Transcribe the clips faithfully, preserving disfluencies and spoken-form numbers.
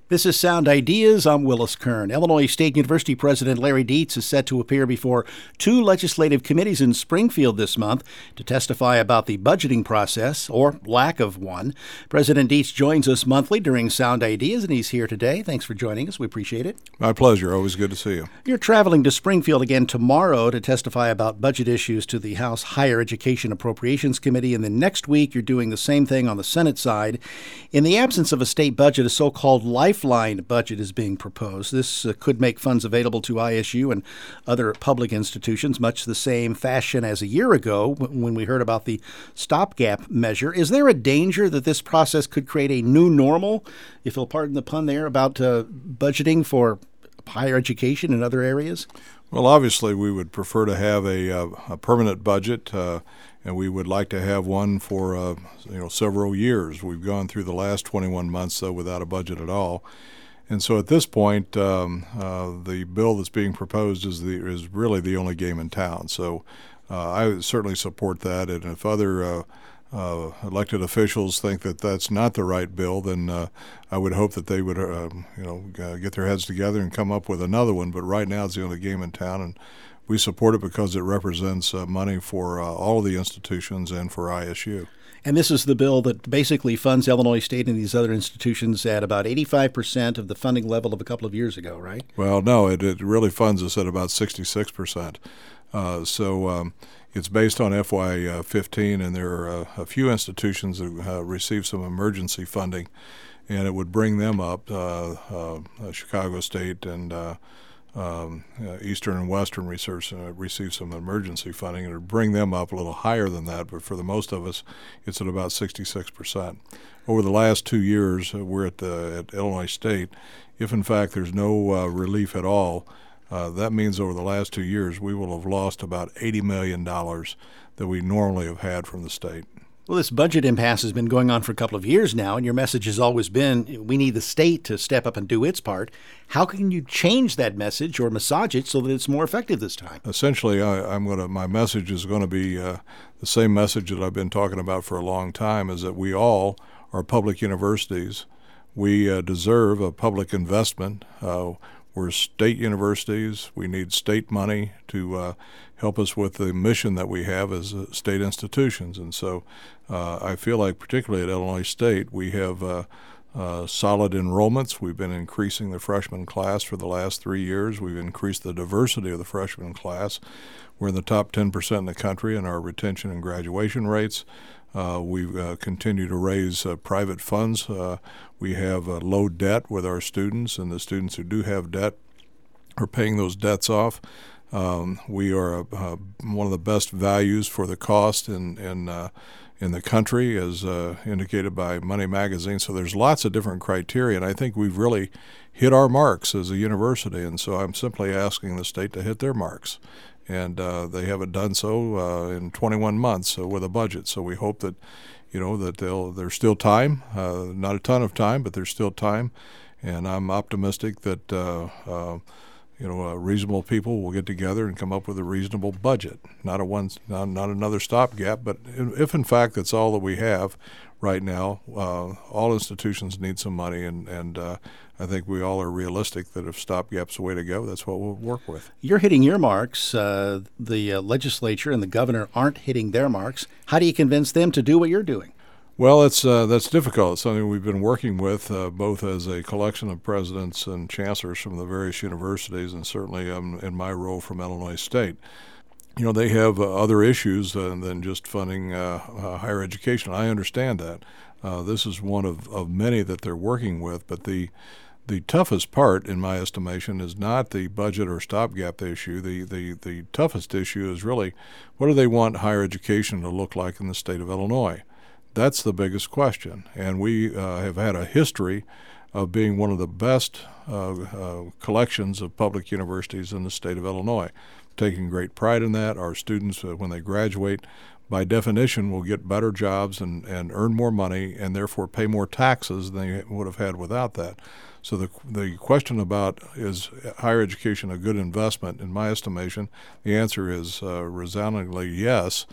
This is Sound Ideas. I'm Willis Kern. Illinois State University President Larry Dietz is set to appear before two legislative committees in Springfield this month to testify about the budgeting process, or lack of one. President Dietz joins us monthly during Sound Ideas, and he's here today. Thanks for joining us. We appreciate it. My pleasure. Always good to see you. You're traveling to Springfield again tomorrow to testify about budget issues to the House Higher Education Appropriations Committee, and then next week you're doing the same thing on the Senate side. In the absence of a state budget, a so-called life Lifeline budget is being proposed. This uh, could make funds available to I S U and other public institutions, much the same fashion as a year ago when we heard about the stopgap measure. Is there a danger that this process could create a new normal, if you'll pardon the pun there, about uh, budgeting for higher education in other areas? Well, obviously, we would prefer to have a, uh, a permanent budget, uh, and we would like to have one for uh, you know several years. We've gone through the last twenty-one months, though, without a budget at all. And so at this point, um, uh, the bill that's being proposed is the is really the only game in town. So uh, I certainly support that. And if other uh, uh, elected officials think that that's not the right bill, then uh, I would hope that they would uh, you know uh, get their heads together and come up with another one. But right now, it's the only game in town, and we support it because it represents uh, money for uh, all of the institutions and for I S U. And this is the bill that basically funds Illinois State and these other institutions at about eighty-five percent of the funding level of a couple of years ago, right? Well, no, it, it really funds us at about sixty-six percent. Uh, so um, it's based on F Y fifteen, and there are uh, a few institutions that uh, receive some emergency funding, and it would bring them up, uh, uh, Chicago State and uh, Um, uh, Eastern and Western Research uh, receive some emergency funding, and it would bring them up a little higher than that, but for the most of us, it's at about sixty-six percent. Over the last two years, uh, we're at, the, at Illinois State. If, in fact, there's no uh, relief at all, uh, that means over the last two years, we will have lost about eighty million dollars that we normally have had from the state. Well, this budget impasse has been going on for a couple of years now, and your message has always been we need the state to step up and do its part. How can you change that message or massage it so that it's more effective this time? Essentially, I, I'm going to. My message is going to be uh, the same message that I've been talking about for a long time: is that we all are public universities. We uh, deserve a public investment. Uh, We're state universities. We need state money to uh, help us with the mission that we have as uh, state institutions. And so uh, I feel like, particularly at Illinois State, we have uh, uh, solid enrollments. We've been increasing the freshman class for the last three years. We've increased the diversity of the freshman class. We're in the top ten percent in the country in our retention and graduation rates. Uh, we uh, continue to raise uh, private funds. Uh, we have uh, low debt with our students, and the students who do have debt are paying those debts off. Um, we are uh, one of the best values for the cost in in, uh, in the country, as uh, indicated by Money Magazine. So there's lots of different criteria, and I think we've really hit our marks as a university. And so I'm simply asking the state to hit their marks. And uh, they haven't done so uh, in twenty-one months uh, with a budget. So we hope that, you know, that they'll. There's still time, uh, not a ton of time, but there's still time. And I'm optimistic that, uh, uh, you know, uh, reasonable people will get together and come up with a reasonable budget. Not a one, not, not another stopgap, but if in fact that's all that we have right now, uh, all institutions need some money, and and. Uh, I think we all are realistic that if stopgap's the way to go, that's what we'll work with. You're hitting your marks. Uh, the uh, legislature and the governor aren't hitting their marks. How do you convince them to do what you're doing? Well, it's uh, that's difficult. It's something we've been working with, uh, both as a collection of presidents and chancellors from the various universities, and certainly um, in my role from Illinois State. You know, they have uh, other issues uh, than just funding uh, uh, higher education. I understand that. Uh, this is one of, of many that they're working with, but the The toughest part, in my estimation, is not the budget or stopgap issue. The, the, the toughest issue is really, what do they want higher education to look like in the state of Illinois? That's the biggest question. And we uh, have had a history of being one of the best uh, uh, collections of public universities in the state of Illinois. Taking great pride in that. Our students, uh, when they graduate, by definition, will get better jobs and, and earn more money, and therefore pay more taxes than they would have had without that. So the the question about is higher education a good investment, in my estimation, the answer is uh, resoundingly yes.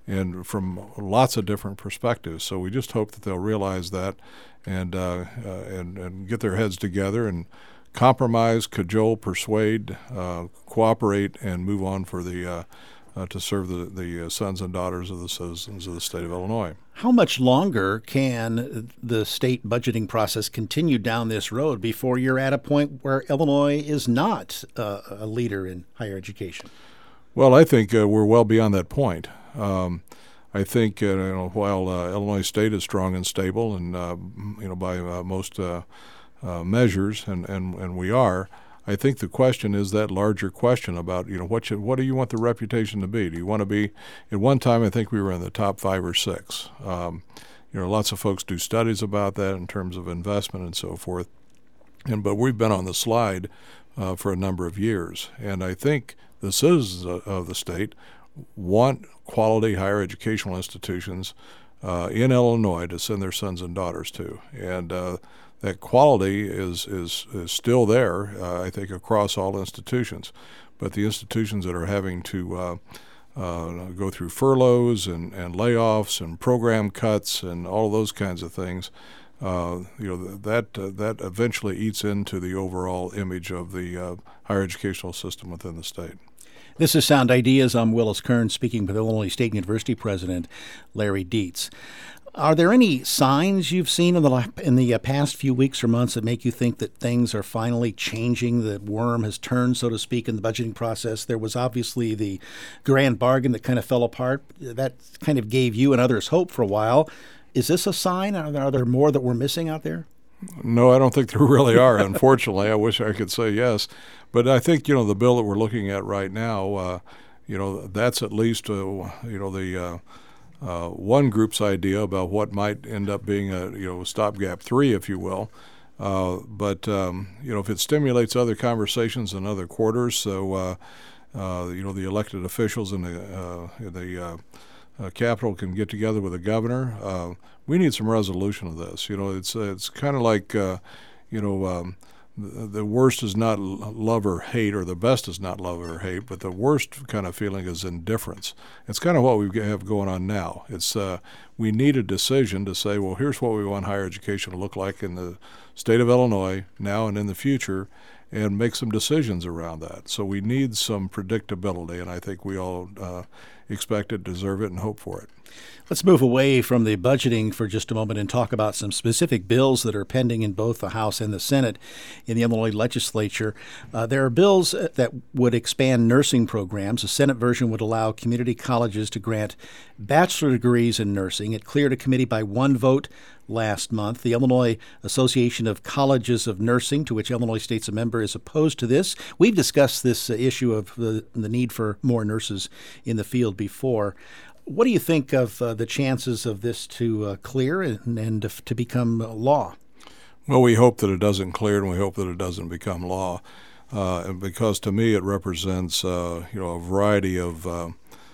and from lots of different perspectives. So we just hope that they'll realize that and uh, uh, and, and get their heads together and compromise, cajole, persuade, uh, cooperate, and move on for the uh, uh, to serve the, the uh, sons and daughters of the citizens of the state of Illinois. How much longer can the state budgeting process continue down this road before you're at a point where Illinois is not uh, a leader in higher education? Well, I think uh, we're well beyond that point. Um, I think uh, you know, while uh, Illinois State is strong and stable, and uh, you know by uh, most uh, uh, measures, and, and, and we are, I think the question is that larger question about you know what should, what do you want the reputation to be? Do you want to be? At one time, I think we were in the top five or six. Um, you know, lots of folks do studies about that in terms of investment and so forth, and but we've been on the slide uh, for a number of years, and I think the citizens of the state want quality higher educational institutions uh, in Illinois to send their sons and daughters to, and uh, that quality is is, is still there, uh, I think, across all institutions. But the institutions that are having to uh, uh, go through furloughs and, and layoffs and program cuts and all those kinds of things, uh, you know, that uh, that eventually eats into the overall image of the uh, higher educational system within the state. This is Sound Ideas. I'm Willis Kern, speaking with Illinois State University President Larry Dietz. Are there any signs you've seen in the in the uh, past few weeks or months that make you think that things are finally changing, the worm has turned, so to speak, in the budgeting process? There was obviously the grand bargain that kind of fell apart. That kind of gave you and others hope for a while. Is this a sign? Are there, are there more that we're missing out there? No, I don't think there really are, unfortunately. I wish I could say yes. But I think, you know, the bill that we're looking at right now, uh, you know, that's at least, uh, you know, the uh, uh, one group's idea about what might end up being a, you know, stopgap three, if you will. Uh, but, um, you know, if it stimulates other conversations in other quarters, so, uh, uh, you know, the elected officials in the, uh, the uh, uh, Capitol can get together with the governor, uh, we need some resolution of this. You know, it's uh, it's kind of like, uh, you know, um, the, the worst is not love or hate, or the best is not love or hate, but the worst kind of feeling is indifference. It's kind of what we have going on now. It's uh, we need a decision to say, well, here's what we want higher education to look like in the state of Illinois now and in the future, and make some decisions around that. So we need some predictability, and I think we all uh, expect it, deserve it, and hope for it. Let's move away from the budgeting for just a moment and talk about some specific bills that are pending in both the House and the Senate in the Illinois legislature. Uh, there are bills that would expand nursing programs. The Senate version would allow community colleges to grant bachelor degrees in nursing. It cleared a committee by one vote last month. The Illinois Association of Colleges of Nursing, to which Illinois State's a member, is opposed to this. We've discussed this uh, issue of the, the need for more nurses in the field before. What do you think of uh, the chances of this to uh, clear and, and to, to become law? Well, we hope that it doesn't clear, and we hope that it doesn't become law, uh, because to me it represents uh, you know a variety of uh,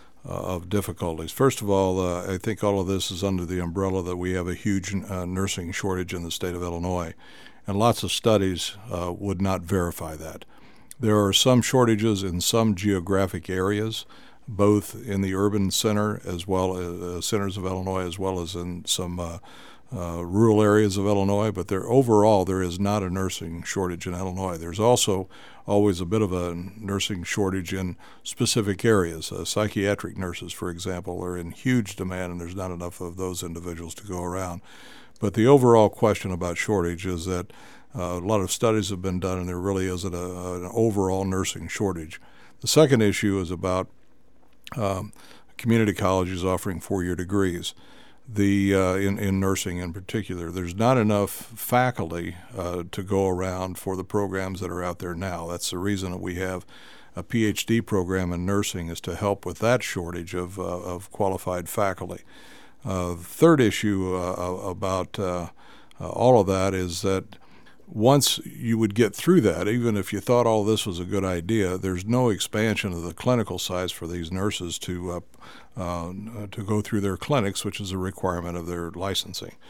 of difficulties. First of all, uh, I think all of this is under the umbrella that we have a huge uh, nursing shortage in the state of Illinois, and lots of studies uh, would not verify that. There are some shortages in some geographic areas, both in the urban center as well as uh, centers of Illinois, as well as in some uh, uh, rural areas of Illinois. But there, overall, there is not a nursing shortage in Illinois. There's also always a bit of a nursing shortage in specific areas. Uh, psychiatric nurses, for example, are in huge demand, and there's not enough of those individuals to go around. But the overall question about shortage is that uh, a lot of studies have been done, and there really isn't a, an overall nursing shortage. The second issue is about Um, community colleges offering four-year degrees. The uh, in, in nursing in particular, there's not enough faculty uh, to go around for the programs that are out there now. That's the reason that we have a P H D program in nursing, is to help with that shortage of uh, of qualified faculty. Uh, the third issue uh, about uh, uh, all of that is that once you would get through that, even if you thought all this was a good idea, there's no expansion of the clinical size for these nurses to uh, uh, to go through their clinics, which is a requirement of their licensing.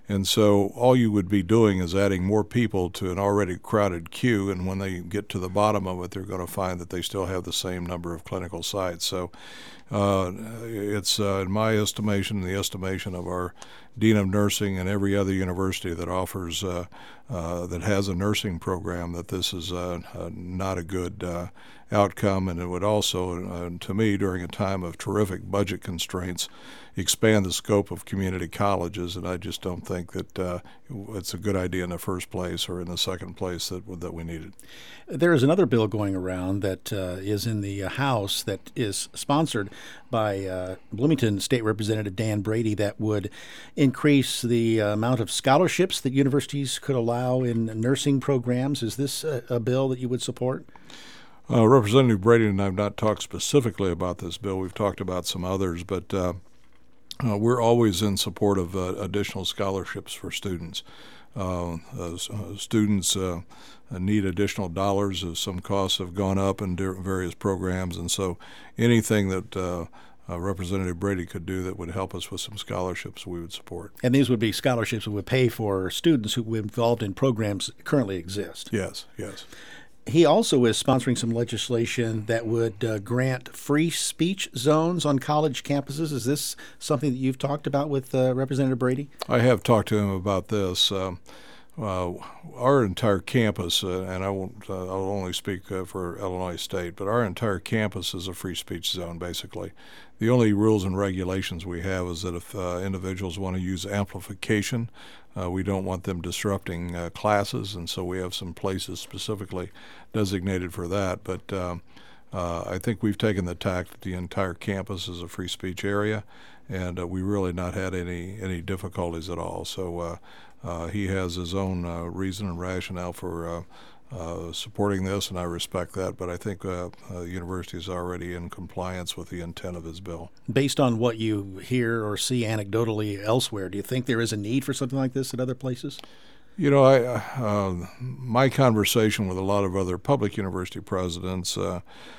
And so all you would be doing is adding more people to an already crowded queue, and when they get to the bottom of it, they're going to find that they still have the same number of clinical sites. So uh, it's, uh, in my estimation, the estimation of our Dean of Nursing and every other university that offers, uh, uh, that has a nursing program, that this is uh, uh, not a good uh, outcome, and it would also, uh, to me, during a time of terrific budget constraints, expand the scope of community colleges, and I just don't think that uh, it's a good idea in the first place or in the second place that that we needed. There is another bill going around that uh, is in the House that is sponsored by uh, Bloomington State Representative Dan Brady that would increase the amount of scholarships that universities could allow in nursing programs. Is this a, a bill that you would support? Uh, Representative Brady and I have not talked specifically about this bill. We've talked about some others, but uh, Uh, we're always in support of uh, additional scholarships for students. Uh, uh, students uh, need additional dollars as some costs have gone up in various programs, and so anything that uh, uh, Representative Brady could do that would help us with some scholarships, we would support. And these would be scholarships that would pay for students who were involved in programs that currently exist. Yes, yes. He also is sponsoring some legislation that would uh, grant free speech zones on college campuses. Is this something that you've talked about with uh, Representative Brady? I have talked to him about this. Um, uh, our entire campus, uh, and I won't, uh, I'll only speak uh, for Illinois State, but our entire campus is a free speech zone, basically. The only rules and regulations we have is that if uh, individuals want to use amplification, Uh, we don't want them disrupting uh, classes, and so we have some places specifically designated for that. But um, uh, I think we've taken the tack that the entire campus is a free speech area, and uh, we really not had any, any difficulties at all. So uh, uh, he has his own uh, reason and rationale for uh, Uh, supporting this, and I respect that, but I think uh, uh, the university is already in compliance with the intent of his bill. Based on what you hear or see anecdotally elsewhere, do you think there is a need for something like this at other places? You know, I, uh, my conversation with a lot of other public university presidents, uh,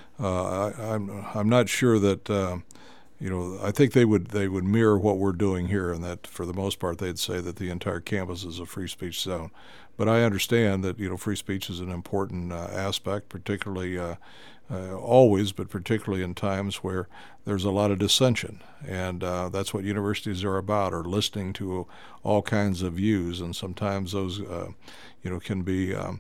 uh, I, I'm, I'm not sure that, uh, you know, I think they would they would mirror what we're doing here, and that for the most part they'd say that the entire campus is a free speech zone. But I understand that, you know, free speech is an important uh, aspect, particularly uh, uh, always, but particularly in times where there's a lot of dissension. And uh, that's what universities are about, are listening to all kinds of views. And sometimes those, uh, you know, can be um,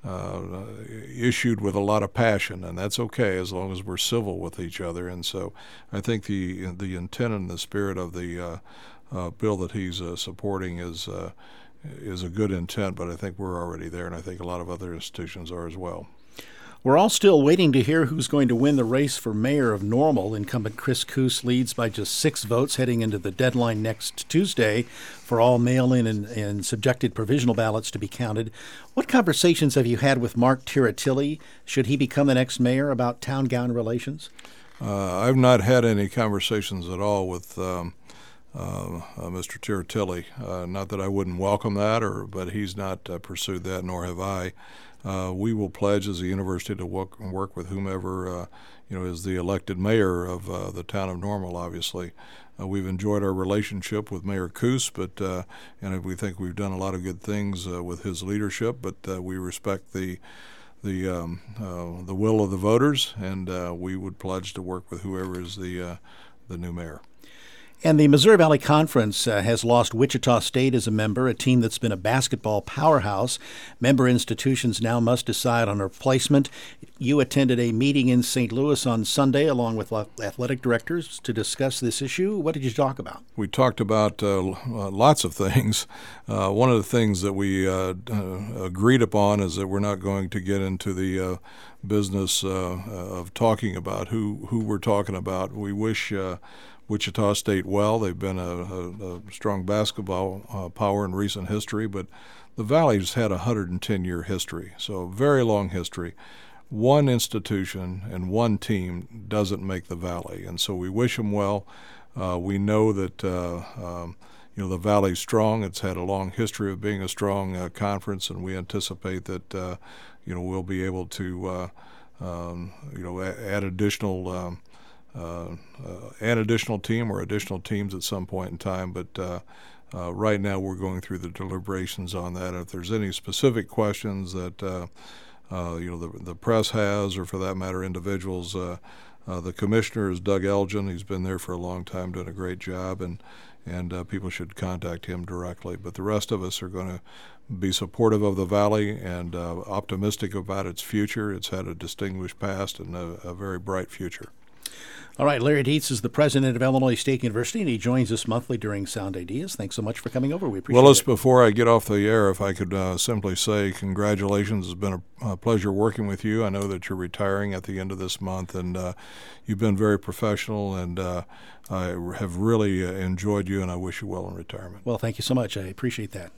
uh, issued with a lot of passion, and that's okay as long as we're civil with each other. And so I think the, the intent and the spirit of the uh, uh, bill that he's uh, supporting is uh, is a good intent, but I think we're already there, and I think a lot of other institutions are as well. We're all still waiting to hear who's going to win the race for mayor of Normal. Incumbent Chris Koos leads by just six votes heading into the deadline next Tuesday for all mail-in and, and subjected provisional ballots to be counted. What conversations have you had with Mark Tiratilli? Should he become the next mayor, about town-gown relations? Uh, I've not had any conversations at all with um, Uh, uh, Mister Tiratilli. Uh, not that I wouldn't welcome that, or but he's not uh, pursued that, nor have I. Uh, we will pledge as a university to work, work with whomever uh, you know is the elected mayor of uh, the town of Normal. Obviously, uh, we've enjoyed our relationship with Mayor Koos, but uh, and we think we've done a lot of good things uh, with his leadership. But uh, we respect the the um, uh, the will of the voters, and uh, we would pledge to work with whoever is the uh, the new mayor. And the Missouri Valley Conference uh, has lost Wichita State as a member, a team that's been a basketball powerhouse. Member institutions now must decide on a replacement. You attended a meeting in Saint Louis on Sunday along with athletic directors to discuss this issue. What did you talk about? We talked about uh, uh, lots of things. Uh, one of the things that we uh, uh, agreed upon is that we're not going to get into the uh, business uh, of talking about who, who we're talking about. We wish uh, Wichita State well. They've been a, a, a strong basketball uh, power in recent history, but the Valley's had a one hundred ten year history, so a very long history. One institution and one team doesn't make the Valley, and so we wish them well. Uh, we know that uh, um, you know the Valley's strong. It's had a long history of being a strong uh, conference, and we anticipate that uh, you know we'll be able to uh, um, you know add additional. Um, Uh, uh, an additional team or additional teams at some point in time, but uh, uh, right now we're going through the deliberations on that. If there's any specific questions that uh, uh, you know the, the press has, or for that matter individuals, uh, uh, the commissioner is Doug Elgin. He's been there for a long time, doing a great job, and and uh, people should contact him directly. But the rest of us are going to be supportive of the Valley and uh, optimistic about its future. It's had a distinguished past and a, a very bright future. All right, Larry Dietz is the president of Illinois State University, and he joins us monthly during Sound Ideas. Thanks so much for coming over. We appreciate Willis, it. Before I get off the air, if I could uh, simply say congratulations. It's been a, a pleasure working with you. I know that you're retiring at the end of this month, and uh, you've been very professional, and uh, I have really uh, enjoyed you, and I wish you well in retirement. Well, thank you so much. I appreciate that.